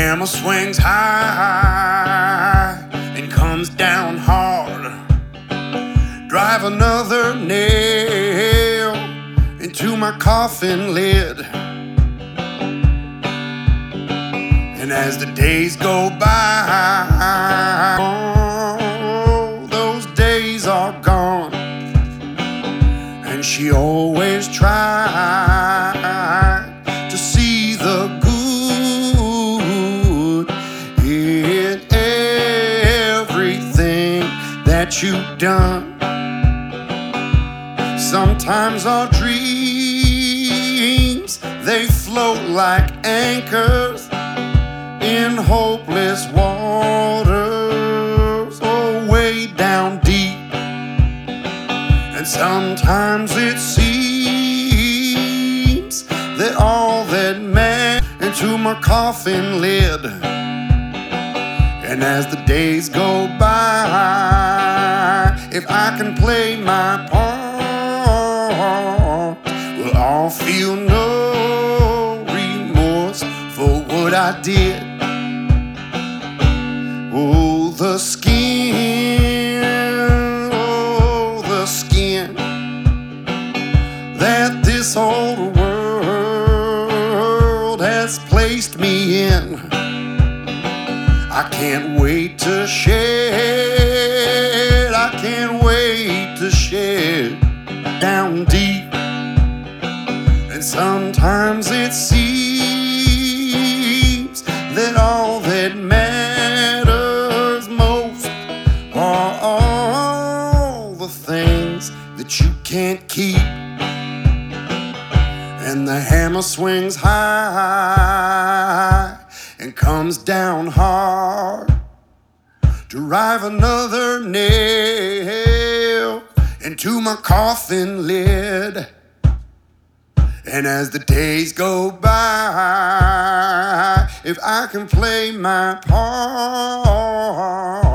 hammer swings high and comes down hard. Drive another nail into my coffin lid. And as the days go by, oh, those days are gone. And she always tried to see the good in everything that you've done. Sometimes our dreams, they float like anchors in hopeless waters, oh, way down deep. And sometimes it seems that all that matters into my coffin lid. And as the days go by, if I can play my part, we'll all feel no remorse for what I did. Oh, the skin, oh, the skin that this old world has placed me in. I can't wait to shed, I can't wait to shed down deep. And sometimes it seems that all that matters most are all the things that you can't keep. And the hammer swings high and comes down hard. Drive another nail into my coffin lid. And as the days go by, if I can play my part,